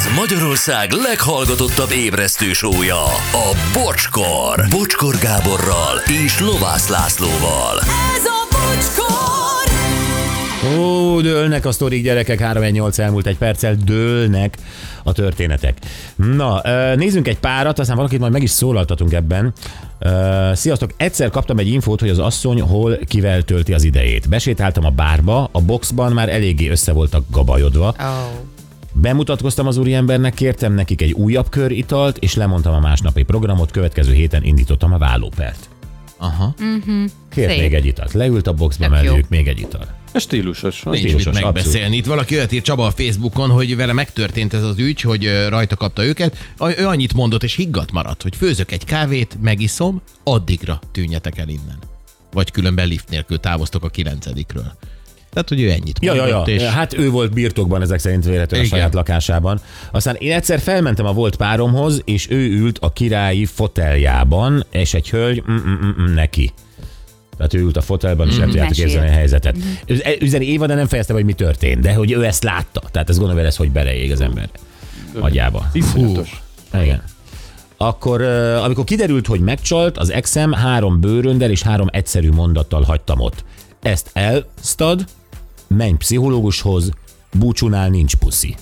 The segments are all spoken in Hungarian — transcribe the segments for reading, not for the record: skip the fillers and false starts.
Ez Magyarország leghallgatottabb ébresztő show-ja, a Bocskor. Bocskor Gáborral és Lovász Lászlóval. Ez a Bocskor! Dőlnek a sztorik, gyerekek, 3-8 elmúlt egy perccel, dőlnek a történetek. Na, nézzünk egy párat, aztán valakit majd meg is szólaltatunk ebben. Sziasztok, egyszer kaptam egy infót, hogy az asszony hol kivel tölti az idejét. Besétáltam a bárba, a boxban már eléggé össze voltak gabajodva. Bemutatkoztam az úriembernek, kértem nekik egy újabb kör italt, és lemondtam a másnapi programot, következő héten indítottam a vállópert. Aha. Kért Szép. még egy italt. Leült a boxba Tök jó. mellőjük, még egy ital. Stílusos. Nincs Nincs mit mit megbeszélni. megbeszélni. Itt valaki olyat írt, Csaba a Facebookon, hogy vele megtörtént ez az ügy, hogy rajta kapta őket. Ő annyit mondott, és higgadt maradt, hogy főzök egy kávét, megiszom, addigra tűnjetek el innen. Vagy különben lift nélkül távoztok a 9-ről. Tehát, hogy ő ennyit mondott. És... Hát ő volt birtokban ezek szerint véletlenül a Igen. saját lakásában. Aztán én egyszer felmentem a volt páromhoz, és ő ült a királyi foteljában, és egy hölgy neki. Tehát ő ült a fotelban, és el tudjátok Mesél. érzeni a helyzetet. Üzeni Éva, de nem fejezte, hogy mi történt, de hogy ő ezt látta. Tehát ezt gondolom, hogy ez hogy beleég az ember agyába. Iszonyatos. Igen. Akkor, amikor kiderült, hogy megcsalt, az exem 3 bőröndel és 3 egyszerű mondattal hagytam ott. Ezt elsztad, menj pszichológushoz, búcsúnál nincs puszi.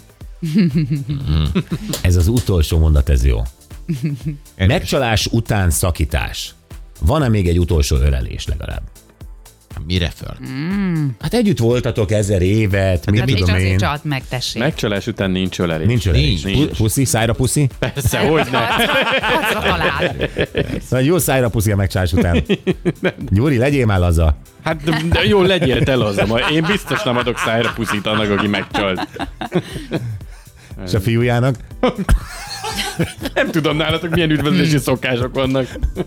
Ez az utolsó mondat, ez jó. Megcsalás után szakítás. Van-e még egy utolsó ölelés legalább? Mire föl? Hát együtt voltatok 1000 évet, mit Hát és tudom én. azért csalt meg, tessék. Megcsalás után nincs ölelés. Nincs ölelés. Nincs. Puszi, szájra puszi? Persze, hogy ne. Az a halál. Szóval jó szájra puszi a megcsalás után. Gyuri, legyél már laza. Hát de jó, legyél te az. Én biztos nem adok szájra puszit annak, aki megcsalt. És a fiújának? Nem tudom nálatok milyen üdvözlési szokások vannak.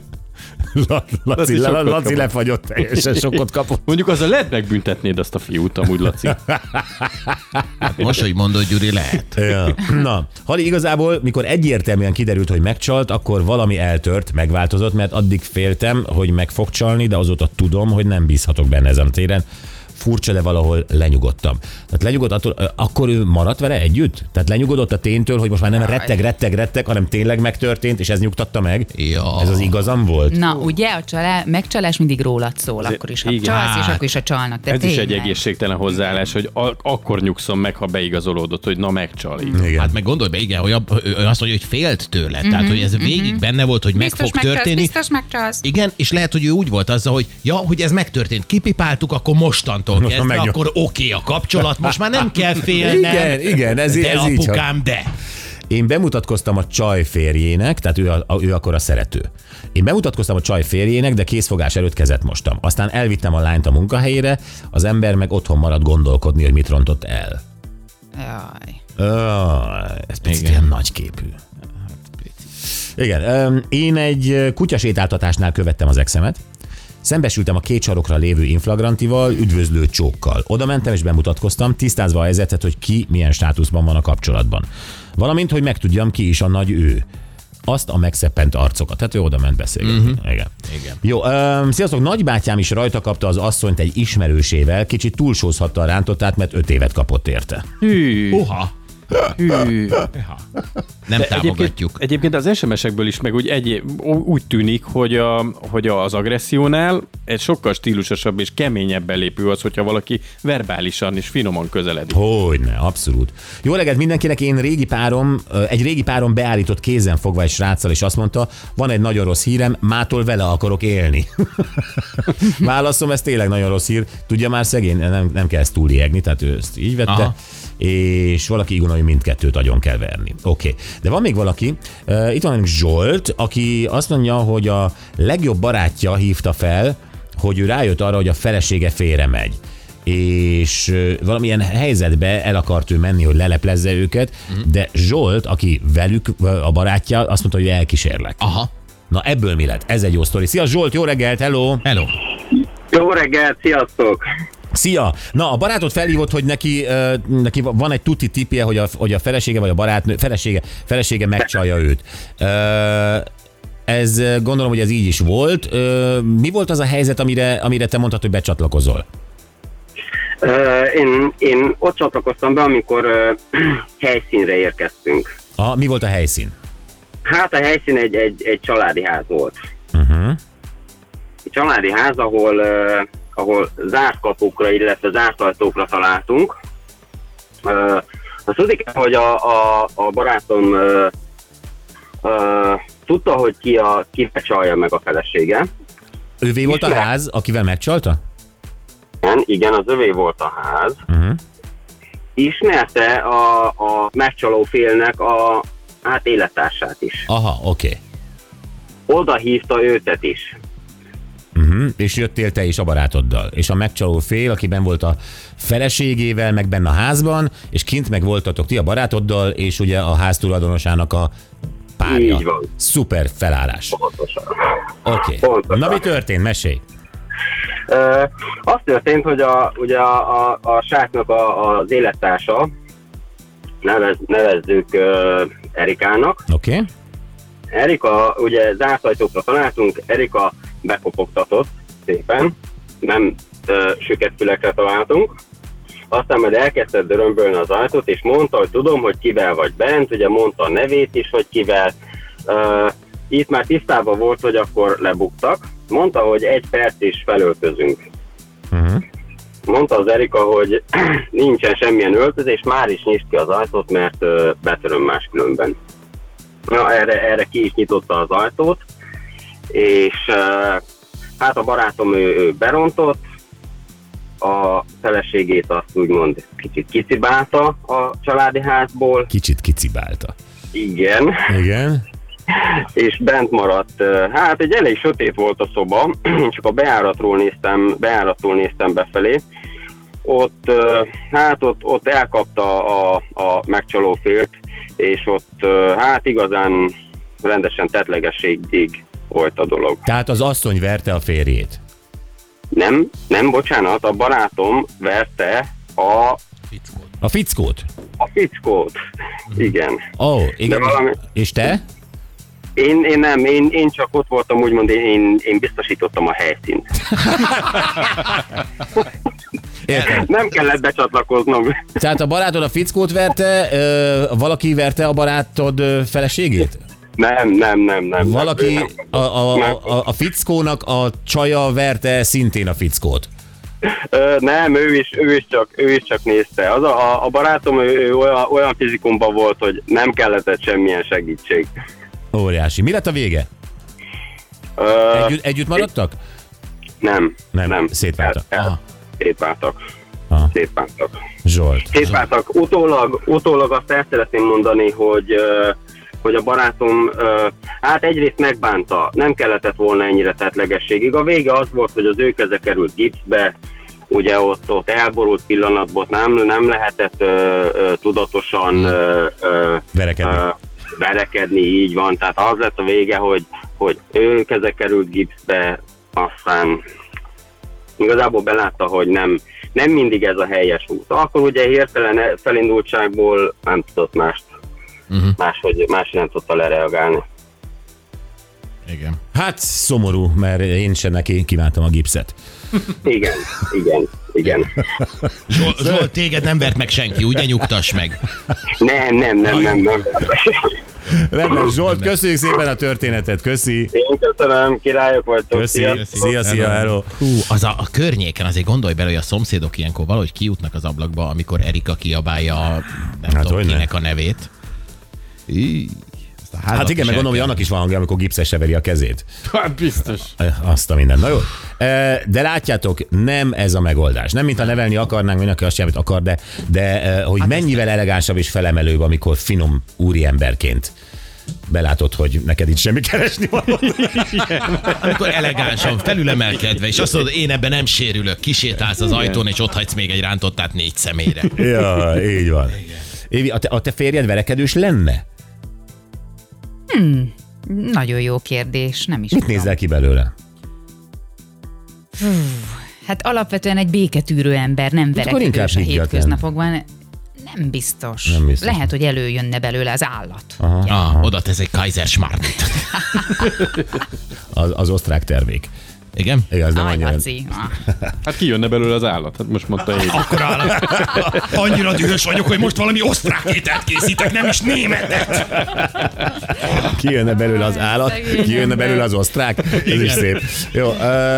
Laci lefagyott teljesen, sokkot kapott. Mondjuk azzal lehet megbüntetnéd azt a fiút, amúgy, Laci. Hát most, hogy mondod, Gyuri, lehet. Ja. Na, Hali, igazából, mikor egyértelműen kiderült, hogy megcsalt, akkor valami eltört, megváltozott, mert addig féltem, hogy meg fog csalni, de azóta tudom, hogy nem bízhatok benne ezen a téren. Furcsa, de valahol lenyugodtam. Tehát lenyugodt attól, akkor ő maradt vele együtt? Tehát lenyugodott a ténytől, hogy most már nem retteg, hanem tényleg megtörtént, és ez nyugtatta meg? Ja. Ez az igazam volt? Na, ugye a megcsalás mindig rólad szól, akkor is, ha igen. csalsz, és akkor is a csalnak. De Ez is egy tényleg. egészségtelen hozzáállás, hogy akkor nyugszom meg, ha beigazolódott, hogy na megcsal. Igen. Hát meg gondolj be, igen, hogy ő azt mondja, hogy félt tőle. Tehát, hogy ez végig benne volt, hogy meg fog történni. Biztos megcsalsz. Igen, és lehet, hogy ő úgy volt azzal, hogy ja, hogy ez megtörtént, kipipáltuk, akkor mostantól kezdve, megnyom. akkor oké a kapcsolat, most már nem kell félnem. Igen, ez de így van. apukám, de. Én bemutatkoztam a csaj férjének, tehát ő akkor a szerető. Én bemutatkoztam a csaj férjének, de készfogás előtt kezet mostam. Aztán elvittem a lányt a munkahelyére, az ember meg otthon maradt gondolkodni, hogy mit rontott el. Jaj. Ez picit ilyen nagyképű. Igen, én egy kutyasétáltatásnál követtem az exemet, szembesültem a 2 sarokra lévő inflagrantival, üdvözlő csókkal. Oda mentem és bemutatkoztam, tisztázva a helyzetet, hogy ki milyen státuszban van a kapcsolatban. Valamint, hogy megtudjam, ki is a nagy ő. Azt a megszeppent arcokat. Tehát ő oda ment beszélgetni. Igen. Jó, sziasztok, nagybátyám is rajta kapta az asszonyt egy ismerősével, kicsit túlsózhatta a rántottát, mert 5 évet kapott érte. Hű. Uha. Nem támogatjuk. Egyébként az SMS-ekből is meg úgy tűnik, hogy az agressziónál egy sokkal stílusosabb és keményebb belépő az, hogyha valaki verbálisan és finoman közeledik. Hogyne, abszolút. Jó reggelt mindenkinek, egy régi párom beállított kézen fogva egy sráccal, és azt mondta, van egy nagyon rossz hírem, mától vele akarok élni. Válaszom, ez tényleg nagyon rossz hír. Tudja már szegény, nem kell ezt túliegni, tehát ő ezt így vette. Aha. És valaki így gondolja, hogy mindkettőt agyon kell verni. Oké. De van még valaki, itt van Zsolt, aki azt mondja, hogy a legjobb barátja hívta fel, hogy ő rájött arra, hogy a felesége félre megy. És valamilyen helyzetbe el akart ő menni, hogy leleplezze őket, de Zsolt, aki velük a barátja, azt mondta, hogy elkísérlek. Aha. Na ebből mi lett? Ez egy jó sztori. Szia Zsolt, jó reggelt, hello! Hello. Jó reggelt, sziasztok! Szia! Na, a barátod felhívott, hogy neki van egy tuti tippje, hogy a felesége vagy a barátnő, felesége megcsalja őt. Ez gondolom, hogy ez így is volt. Mi volt az a helyzet, amire te mondtad, hogy becsatlakozol? Én ott csatlakoztam be, amikor helyszínre érkeztünk. Mi volt a helyszín? Hát a helyszín egy családi ház volt. Uh-huh. Egy családi ház, ahol zárt kapukra, illetve zárt ajtókra találtunk. Azt tudni kell, hogy a barátom tudta, hogy kivel csalja meg a felesége. Ővé volt a ház, akivel megcsalta? Igen, az övé volt a ház. Uh-huh. Ismerte a megcsaló félnek a élettársát is. Aha, oké. Oda hívta őtet is. Uh-huh. És jöttél te is a barátoddal. És a megcsaló fél, aki benn volt a feleségével, meg benne a házban, és kint meg voltatok ti a barátoddal, és ugye a ház tulajdonosának a párja. Így van. Szuper felállás. Pontosan. Oké. Pontosan. Na mi történt? Mesélj. Az történt, hogy ugye a srácnak az élettársa, nevezzük Erikának. Oké. Erika, ugye zárt ajtókra találtunk, Erika bekopogtatott szépen, nem süket fülekre találtunk. Aztán majd elkezdett dörömbölni az ajtót, és mondta, hogy tudom, hogy kivel vagy bent, ugye mondta a nevét is, hogy kivel. Itt már tisztában volt, hogy akkor lebuktak. Mondta, hogy 1 perc is felöltözünk. Uh-huh. Mondta az Erika, hogy nincsen semmilyen öltözés, már is nyisd ki az ajtót, mert betöröm máskülönben. Na, erre ki is nyitotta az ajtót, és hát a barátom ő berontott, a feleségét azt úgymond kicsit kicibálta a családi házból. Kicsit kicibálta. Igen. Igen. És bent maradt. Hát egy elég sötét volt a szoba, csak a bejáratról néztem befelé. Ott elkapta a megcsaló félt, és ott hát igazán rendesen tettlegességig volt a dolog. Tehát az asszony verte a férjét. Nem, bocsánat, a barátom verte A fickót? a fickót. Igen. Igen. És te? Én csak ott voltam, úgymond én biztosítottam a helyszínt. Értem. Nem kellett becsatlakoznom. Tehát a barátod a fickót verte, valaki verte a barátod feleségét? Nem. Valaki, a fickónak a csaja verte szintén a fickót. Nem, ő is csak nézte. A barátom ő olyan fizikumban volt, hogy nem kellett semmilyen segítség. Óriási. Mi lett a vége? Együtt maradtak? Nem. Szétváltak. Szétváltak. Zsolt. Szétváltak. Utólag azt el szeretném mondani, hogy a barátom hát egyrészt megbánta, nem kellett volna ennyire tettlegességig. A vége az volt, hogy az ő keze került gipszbe, ugye ott elborult pillanatban, nem lehetett tudatosan verekedni, így van. Tehát az lett a vége, hogy ő keze került gipszbe, aztán igazából belátta, hogy nem mindig ez a helyes út. Akkor ugye hirtelen felindultságból nem tudott máshogy nem tudta lereagálni. Igen. Hát szomorú, mert én sem neki kívántam a gipszet. Igen. Zsolt, téged nem vert meg senki, ugye? Nyugtass meg. Nem. Rendben, Zsolt, köszönjük szépen a történetet, köszi. Én köszönöm, királyok vagytok. Köszi, szia, hello. Az a környéken azért gondolj bele, hogy a szomszédok ilyenkor valahogy kijutnak az ablakba, amikor Erika kiabálja nem tudom kinek a nevét. Hát igen, meg gondolom, hogy annak is van hangja, amikor gipszesre veri a kezét. Hát biztos. Azt a minden. Na jó. De látjátok, nem ez a megoldás. Nem mintha nevelni akarnánk, mindenki azt sem, amit akar, de hogy mennyivel elegánsabb és felemelőbb, amikor finom úriemberként belátod, hogy neked itt semmi keresni való. Amikor elegánsan, felülemelkedve, és azt mondod, én ebben nem sérülök, kisétálsz az ajtón, és ott hagysz még egy rántottát 4 személyre. Ja, így van. Évi, a te férjed verekedős lenne? Nagyon jó kérdés, nem is Mit tudom. nézel ki belőle? Hát alapvetően egy béketűrő ember, nem verekedős a higgyat el. hétköznapokban. Nem biztos. Lehet, hogy előjönne belőle az állat. Oda tesz egy Kaiser Schmarrnit. Az osztrák termék. Igen? Igaz, nem Aj, annyira. Laci. Hát kijönne belőle az állat, hát most mondta én. Akkor állat. Annyira dühös vagyok, hogy most valami osztrák ételt készítek, nem is németet. Kijönne belőle az állat, kijönne belőle az osztrák. Ez is szép. Jó,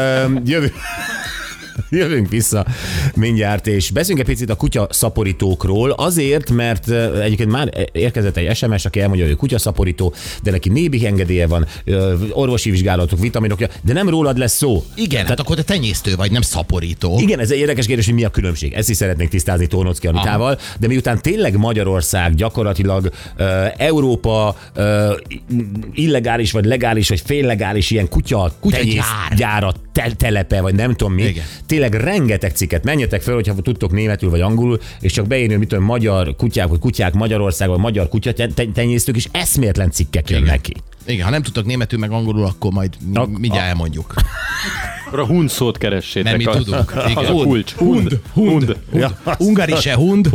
jövünk vissza mindjárt, és beszéljünk egy picit a kutyaszaporítókról, azért, mert egyébként már érkezett egy SMS, aki elmondja, hogy ő kutyaszaporító, de neki nébi engedélye van, orvosi vizsgálatok, vitaminokja, de nem rólad lesz szó. Igen, tehát akkor te tenyésztő vagy, nem szaporító. Igen, ez egy érdekes kérdés, hogy mi a különbség. Ezt is szeretnénk tisztázni Tornocki Anitával, de miután tényleg Magyarország gyakorlatilag Európa illegális, vagy legális, vagy féllegális ilyen kutyagyárat telepe, vagy nem tudom mi. Igen. Tényleg rengeteg cikket. Menjetek fel, hogyha tudtok németül vagy angolul, és csak beírni, hogy mit tudom, magyar kutyák, vagy kutyák Magyarországon, vagy magyar kutyatenyésztők, és eszméletlen cikkek jönnek ki. Igen, ha nem tudtok németül meg angolul, akkor majd mindjárt elmondjuk. Akkor a hund szót keressétek. Nem mi tudunk. Az Igen. a kulcs. Hund. Ja, Ungarische Hund.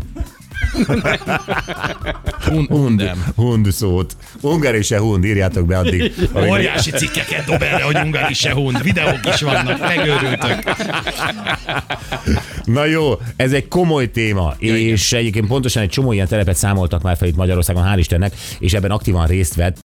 Hund szót. Ungarische Hund, írjátok be addig. Óriási cikkeket dob erre, hogy Ungarische Hund. Videók is vannak, megőrültök. Na jó, ez egy komoly téma, és egyébként pontosan egy csomó ilyen telepet számoltak már fel itt Magyarországon, hál' Istennek, és ebben aktívan részt vett